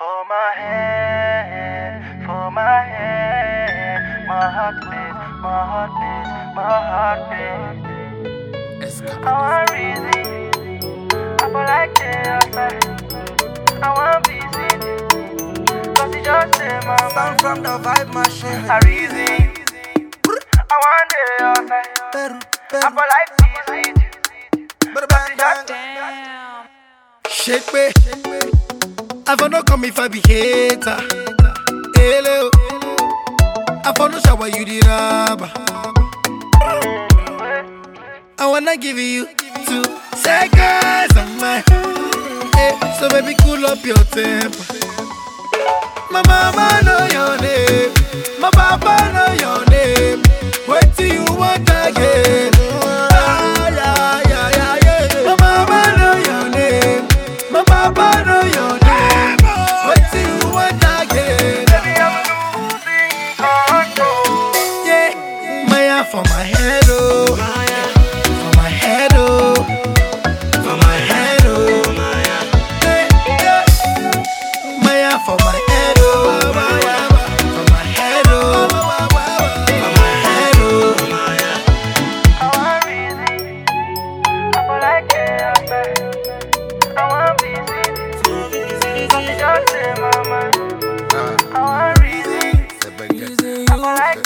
For my head, my heart beats, my heart beats, my heart beats. I want reason, I feel like I want busy, cause it just say my sound from the vibe machine. I reason, I want the outside, I feel like busy, cause it just Damn. Shake me, I for no come if I be hater. Hello, I for no shower you the rubber. I wanna give you 2 seconds of my hey, so baby cool up your temper. My mama know your name, my papa know your name. Wait till you want again. My mama know your name, my papa know your name. Wait till you want again. Yeah, Maya for my head, oh. For my head, oh. For my head, oh. Yeah. Maya for my head, oh. For my head, oh. For my head, oh. I want reason, I feel like I want busy, cause it just say my mind. I want reason, I feel like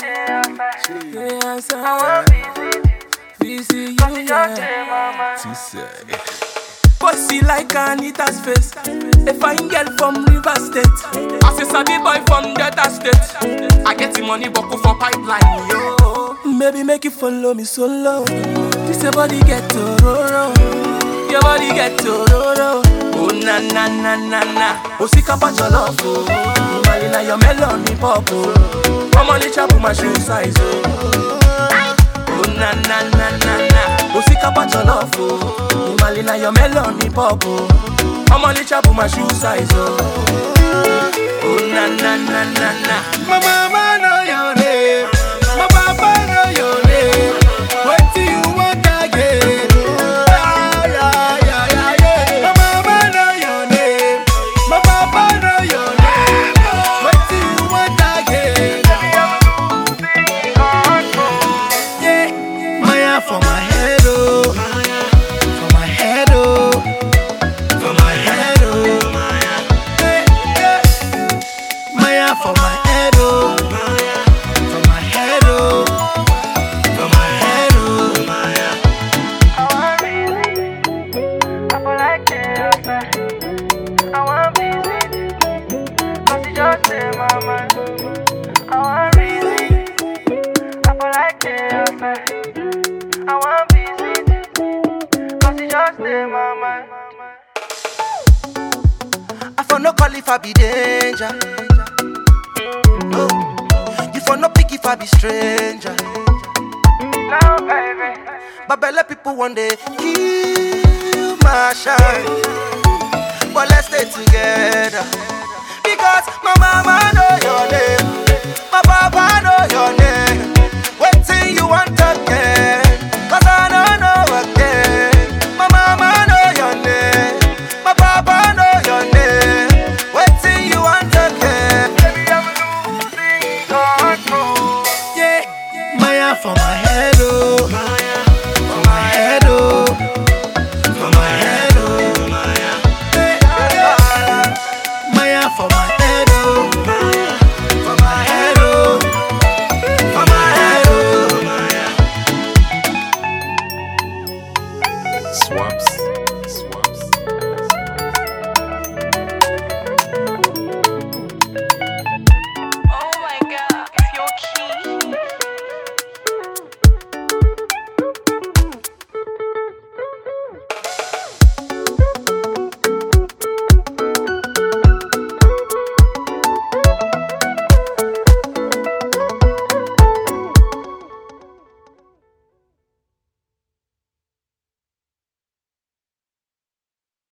I want busy, cause it just say my mind. Pussy like Anita's face. A fine girl from River State. As a sabi boy from Delta State. I get the money buckle for pipeline, yo. Maybe make you follow me solo. This your body get tororo. Your body get tororo. Oh na na na na na. Osika pa jollof, oh. Malina your melon pop, oh. Come on, let's my shoe size, oh. Oh na na na na na. Osika pa jollof, oh. Malina your melon pop, oh. Come on, let's my shoe size, oh. Oh na na na na na. My mama know your name, my papa know your name. Wait till you want again. My mama know your name, my papa know your name. Wait till you want again. Yeah, Maya for my head, oh. For my head, oh. For my head, oh. Yeah. Maya for my head, oh. For my head, oh. For my head, oh. I want reason, I feel like I want busy, cause it just say my mind. I want reason, I feel like I want busy, cause it just say my mind. I for no call if I be danger. No, you for no pick if I be stranger. Now, baby, But belle people one day kill my shine. But let's stay together. Because my mama know your name, my papa know your name. Wait till you want again, cause I don't know again. My mama know your name, my papa know your name. Wait till you want again. baby, I'm losing control. Yeah, Maya for my head, oh. For my head, oh. For my head, oh. Maya for my head, oh. For my head, oh. For my head, oh. Swaps.